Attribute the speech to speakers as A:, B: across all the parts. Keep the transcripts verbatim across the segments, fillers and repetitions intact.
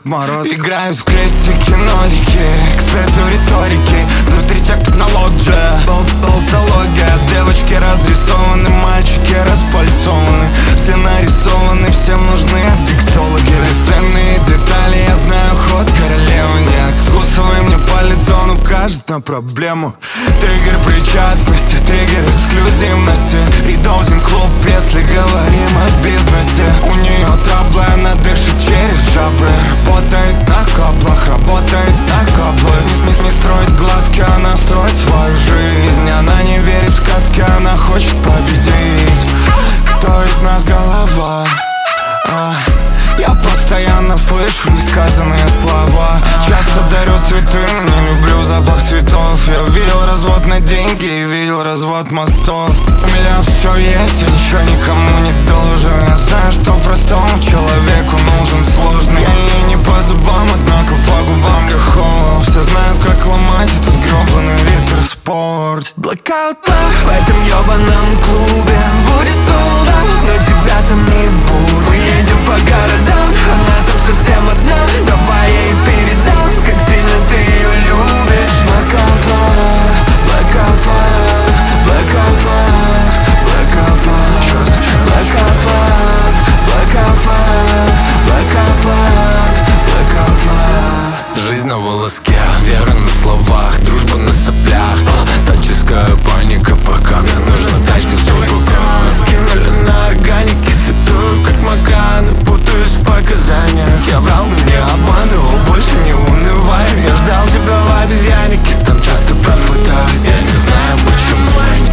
A: Мороз. Играют в крестики, нолики, эксперты в риторике. Внутри тех технология, болтология. Девочки разрисованы, мальчики распальцованы. Все нарисованы, всем нужны диктологи. Бесценные детали, я знаю ход королевы. Не откусывай мне палец, он укажет на проблему. Триггер причастности, триггер эксклюзивности. Редоузинг клуб, если говорим о бизнесе. У нее траблы, она дышит через жабры. Работает на каплах, работает на каплы. Не, не, не строит глазки, она строит свою жизнь. Она не верит в сказки, она хочет победить. Кто из нас голова? А, я постоянно слышу несказанные слова. Часто дарю цветы, но не люблю запах цветов. Я видел развод на деньги и видел развод мостов. У меня все есть, я ничего никому не должен. Я знаю, что простому человеку нужен сложный. Я ей не по зубам, однако по губам легко. Все знают, как ломать этот гребаный ритер-спорт. Blackout Love в этом ебаном клубе будет солда, но тебя там не будет. Мы едем по городам, она там совсем одна. Давай я ей передам, как сильно ты ее любишь. Blackout Love, Blackout Love, Blackout Love, Blackout Love, Blackout Love, Blackout Love, Blackout Love, Blackout Love. Жизнь на волоске, вера на словах, дружба на соплях. Таческая паника, пока мне нужна тачка с супругом. Скинули на органике, фитую как Маканы. Путаюсь в показаниях, я врал, но не обманывал. Больше не унывай, я ждал тебя в обезьяннике. Там часто пропадает, я не знаю почему.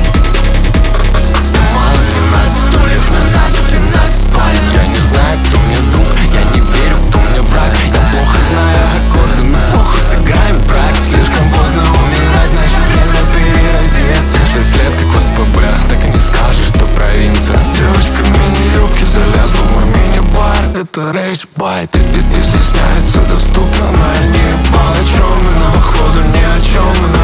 A: Мало двенадцать стульев, но надо двенадцать спален. Я не знаю, кто мне друг, я не верю, кто мне враг. Я плохо знаю аккорды, но плохо сыграем брак. Слишком поздно умирать, значит время переродиться. Шесть лет как в СПБ, так и не скажешь, что провинция. Девочка в мини-юбке залезла в мой мини-бар. Это рейс-байт, и, и, и стесняется доступно, но я не ебал. О чем мы, но походу ни о чем мы.